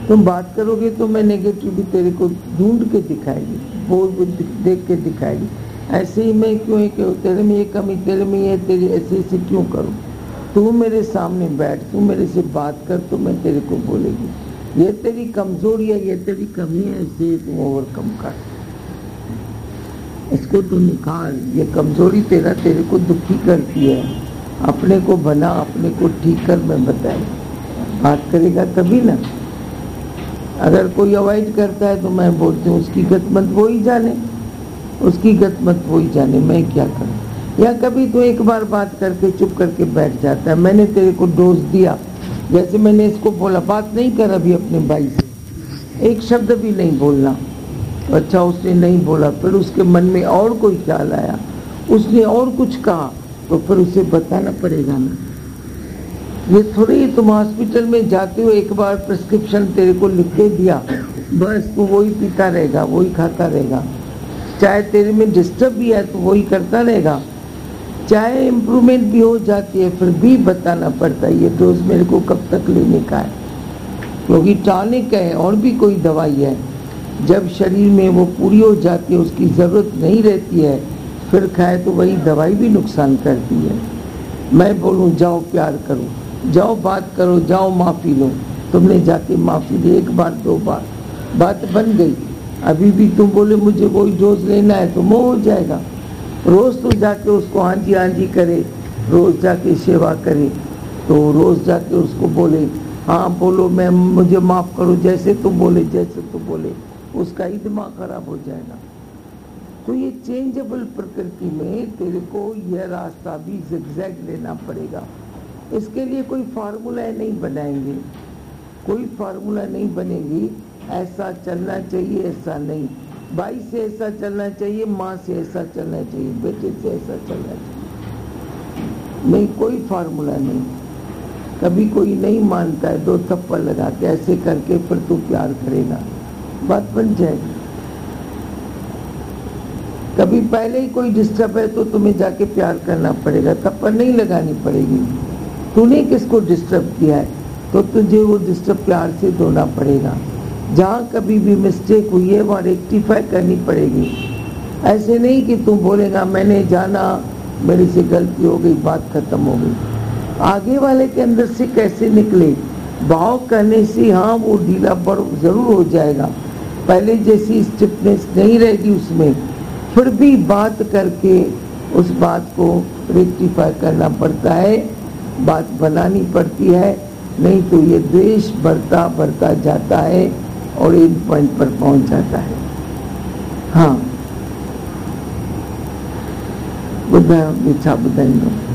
तुम बात करोगे तो मैं नेगेटिव भी तेरे को ढूंढ के दिखाएगी, बोल देख के दिखाएगी। ऐसे ही मैं क्यों तेरे में ये कमी, तेरे में ये, तेरी ऐसे क्यों करूँ? तू मेरे सामने बैठ, तू मेरे से बात कर तो मैं तेरे को बोलेगी। ये तेरी कमजोरी है, ये तेरी कमी है, इसे तुम ओवरकम कर, इसको तू निकाल। ये कमजोरी तेरे को दुखी करती है। अपने को बना, अपने को ठीक कर, मैं बताए बात करेगा तभी ना। अगर कोई अवॉइड करता है तो मैं बोलती हूँ उसकी गतमत वो ही जाने, उसकी गतमत वो ही जाने, मैं क्या करूँ। या कभी तो एक बार बात करके चुप करके बैठ जाता है। मैंने तेरे को डोज दिया, जैसे मैंने इसको बोला बात नहीं कर अभी अपने भाई से, एक शब्द भी नहीं बोलना। अच्छा उसने नहीं बोला, फिर उसके मन में और कोई ख्याल आया, उसने और कुछ कहा, तो फिर उसे बताना पड़ेगा ना। ये थोड़ी तुम हॉस्पिटल में जाते हो, एक बार प्रिस्क्रिप्शन तेरे को लिख के दिया, बस तू वही पीता रहेगा, वही खाता रहेगा। चाहे तेरे में डिस्टर्ब भी है तो वही करता रहेगा, चाहे इम्प्रूवमेंट भी हो जाती है फिर भी बताना पड़ता है ये डोज मेरे को कब तक लेने का है। क्योंकि टॉनिक है और भी कोई दवाई है, जब शरीर में वो पूरी हो जाती है, उसकी ज़रूरत नहीं रहती है, फिर खाए तो वही दवाई भी नुकसान करती है। मैं बोलूँ जाओ प्यार करो, जाओ बात करो, जाओ माफ़ी लो, तुमने जाके माफ़ी ली एक बार दो बार, बात बन गई। अभी भी तुम बोले मुझे कोई डोज लेना है तो मोह हो जाएगा। रोज़ तो जाके उसको हाँ जी करे, रोज़ जाके सेवा करे, तो रोज़ जाके उसको बोले हाँ बोलो मैं मुझे माफ़ करो, जैसे तुम बोले उसका ही दिमाग खराब हो जाएगा। तो ये चेंजेबल प्रकृति में तेरे को यह रास्ता भी ज़िगज़ैग लेना पड़ेगा। इसके लिए कोई फार्मूला नहीं बनाएंगे, कोई फार्मूला नहीं बनेगी, ऐसा चलना चाहिए ऐसा नहीं, भाई से ऐसा चलना चाहिए, माँ से ऐसा चलना चाहिए, बेटे से ऐसा चलना चाहिए, नहीं कोई फार्मूला नहीं। कभी कोई नहीं मानता है, दो थप्पड़ लगा के ऐसे करके फिर तू प्यार करेगा, बात बन जाएगी। कभी पहले ही कोई डिस्टर्ब है तो तुम्हें जाके प्यार करना पड़ेगा, थप्पड़ नहीं लगानी पड़ेगी। तूने किसको डिस्टर्ब किया है तो तुझे वो डिस्टर्ब प्यार से धोना पड़ेगा। जहाँ कभी भी मिस्टेक हुई है वहाँ रेक्टिफाई करनी पड़ेगी। ऐसे नहीं कि तू बोलेगा मैंने जाना, मेरे से गलती हो गई, बात खत्म हो गई। आगे वाले के अंदर से कैसे निकले, भाव करने से हाँ वो ढीला पड़ जरूर हो जाएगा, पहले जैसी स्टिफनेस नहीं रहेगी उसमें, फिर भी बात करके उस बात को रेक्टिफाई करना पड़ता है, बात बनानी पड़ती है, नहीं तो ये द्वेष बढ़ता जाता है और एक पॉइंट पर पहुंच जाता है। हाँ बुद्धा मिच्छा बुद्धाइनो।